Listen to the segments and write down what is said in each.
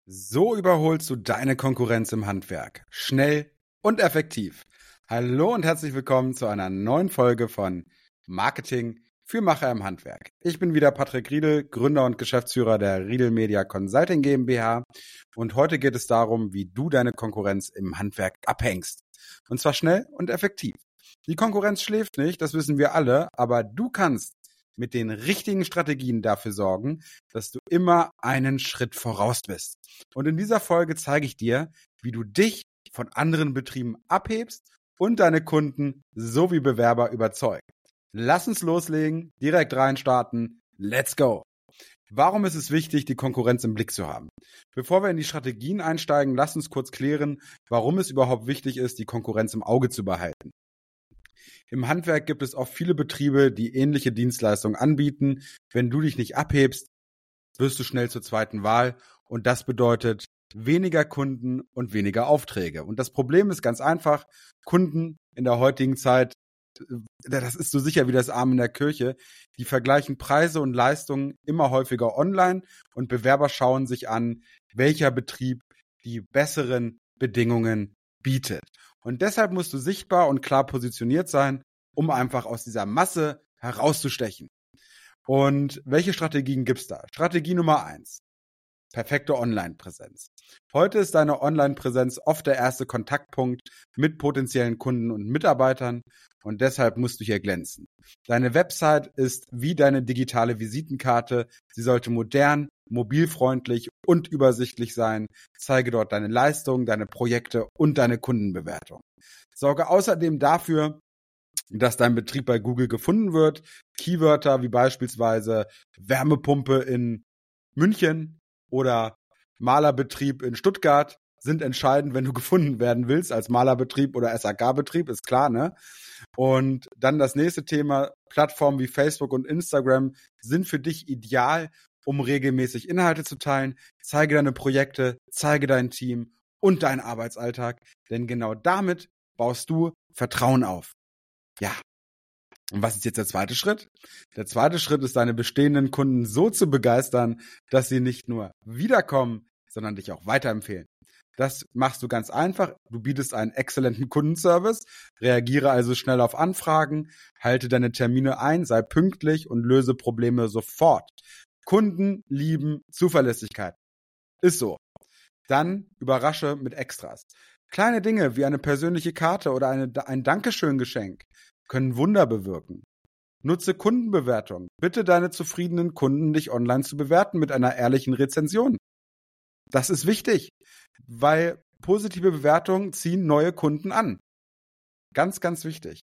So überholst du deine Konkurrenz im Handwerk. Schnell und effektiv. Hallo und herzlich willkommen zu einer neuen Folge von Marketing für Macher im Handwerk. Ich bin wieder Patrick Riedel, Gründer und Geschäftsführer der Riedel Media Consulting GmbH. Und heute geht es darum, wie du deine Konkurrenz im Handwerk abhängst. Und zwar schnell und effektiv. Die Konkurrenz schläft nicht, das wissen wir alle, aber du kannst mit den richtigen Strategien dafür sorgen, dass du immer einen Schritt voraus bist. Und in dieser Folge zeige ich dir, wie du dich von anderen Betrieben abhebst und deine Kunden sowie Bewerber überzeugt. Lass uns loslegen, direkt reinstarten. Let's go! Warum ist es wichtig, die Konkurrenz im Blick zu haben? Bevor wir in die Strategien einsteigen, lass uns kurz klären, warum es überhaupt wichtig ist, die Konkurrenz im Auge zu behalten. Im Handwerk gibt es oft viele Betriebe, die ähnliche Dienstleistungen anbieten. Wenn du dich nicht abhebst, wirst du schnell zur zweiten Wahl und das bedeutet weniger Kunden und weniger Aufträge. Und das Problem ist ganz einfach, Kunden in der heutigen Zeit, das ist so sicher wie das Amen in der Kirche, die vergleichen Preise und Leistungen immer häufiger online und Bewerber schauen sich an, welcher Betrieb die besseren Bedingungen bietet. Und deshalb musst du sichtbar und klar positioniert sein, um einfach aus dieser Masse herauszustechen. Und welche Strategien gibt's da? Strategie Nummer 1. Perfekte Online-Präsenz. Heute ist deine Online-Präsenz oft der erste Kontaktpunkt mit potenziellen Kunden und Mitarbeitern und deshalb musst du hier glänzen. Deine Website ist wie deine digitale Visitenkarte. Sie sollte modern, mobilfreundlich und übersichtlich sein. Zeige dort deine Leistungen, deine Projekte und deine Kundenbewertung. Sorge außerdem dafür, dass dein Betrieb bei Google gefunden wird. Keywörter wie beispielsweise Wärmepumpe in München oder Malerbetrieb in Stuttgart sind entscheidend, wenn du gefunden werden willst als Malerbetrieb oder SAK-Betrieb, ist klar, ne? Und dann das nächste Thema, Plattformen wie Facebook und Instagram sind für dich ideal, um regelmäßig Inhalte zu teilen. Zeige deine Projekte, zeige dein Team und deinen Arbeitsalltag, denn genau damit baust du Vertrauen auf. Ja. Und was ist jetzt der zweite Schritt? Der zweite Schritt ist, deine bestehenden Kunden so zu begeistern, dass sie nicht nur wiederkommen, sondern dich auch weiterempfehlen. Das machst du ganz einfach. Du bietest einen exzellenten Kundenservice, reagiere also schnell auf Anfragen, halte deine Termine ein, sei pünktlich und löse Probleme sofort. Kunden lieben Zuverlässigkeit. Ist so. Dann überrasche mit Extras. Kleine Dinge wie eine persönliche Karte oder ein Dankeschön-Geschenk können Wunder bewirken. Nutze Kundenbewertung. Bitte deine zufriedenen Kunden, dich online zu bewerten mit einer ehrlichen Rezension. Das ist wichtig, weil positive Bewertungen ziehen neue Kunden an. Ganz, ganz wichtig.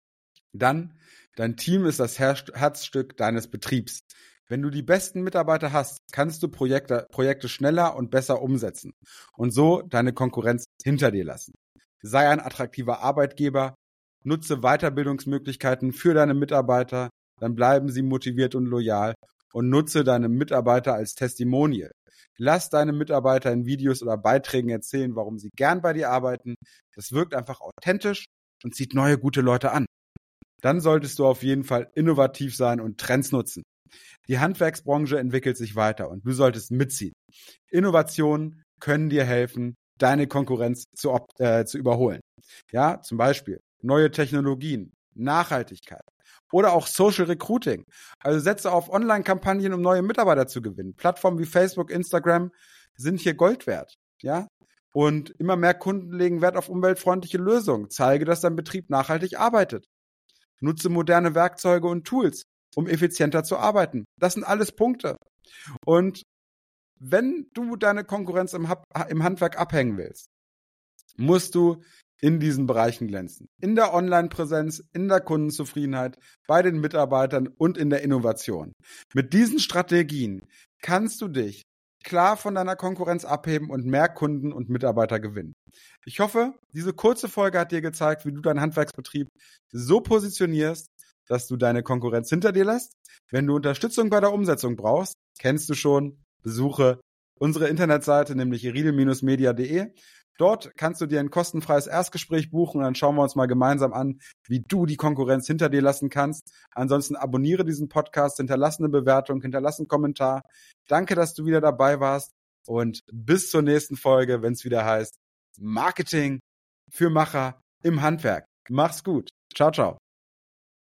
Dann, dein Team ist das Herzstück deines Betriebs. Wenn du die besten Mitarbeiter hast, kannst du Projekte schneller und besser umsetzen und so deine Konkurrenz hinter dir lassen. Sei ein attraktiver Arbeitgeber, nutze Weiterbildungsmöglichkeiten für deine Mitarbeiter, dann bleiben sie motiviert und loyal und nutze deine Mitarbeiter als Testimonial. Lass deine Mitarbeiter in Videos oder Beiträgen erzählen, warum sie gern bei dir arbeiten. Das wirkt einfach authentisch und zieht neue, gute Leute an. Dann solltest du auf jeden Fall innovativ sein und Trends nutzen. Die Handwerksbranche entwickelt sich weiter und du solltest mitziehen. Innovationen können dir helfen, deine Konkurrenz zu überholen. Ja, zum Beispiel neue Technologien, Nachhaltigkeit oder auch Social Recruiting. Also setze auf Online-Kampagnen, um neue Mitarbeiter zu gewinnen. Plattformen wie Facebook, Instagram sind hier Gold wert. Ja? Und immer mehr Kunden legen Wert auf umweltfreundliche Lösungen. Zeige, dass dein Betrieb nachhaltig arbeitet. Nutze moderne Werkzeuge und Tools, um effizienter zu arbeiten. Das sind alles Punkte. Und wenn du deine Konkurrenz im Handwerk abhängen willst, musst du in diesen Bereichen glänzen. In der Online-Präsenz, in der Kundenzufriedenheit, bei den Mitarbeitern und in der Innovation. Mit diesen Strategien kannst du dich klar von deiner Konkurrenz abheben und mehr Kunden und Mitarbeiter gewinnen. Ich hoffe, diese kurze Folge hat dir gezeigt, wie du deinen Handwerksbetrieb so positionierst, dass du deine Konkurrenz hinter dir lässt. Wenn du Unterstützung bei der Umsetzung brauchst, kennst du schon, besuche unsere Internetseite, nämlich riedel-media.de. Dort kannst du dir ein kostenfreies Erstgespräch buchen und dann schauen wir uns mal gemeinsam an, wie du die Konkurrenz hinter dir lassen kannst. Ansonsten abonniere diesen Podcast, hinterlasse eine Bewertung, hinterlasse einen Kommentar. Danke, dass du wieder dabei warst. Und bis zur nächsten Folge, wenn es wieder heißt Marketing für Macher im Handwerk. Mach's gut. Ciao, ciao.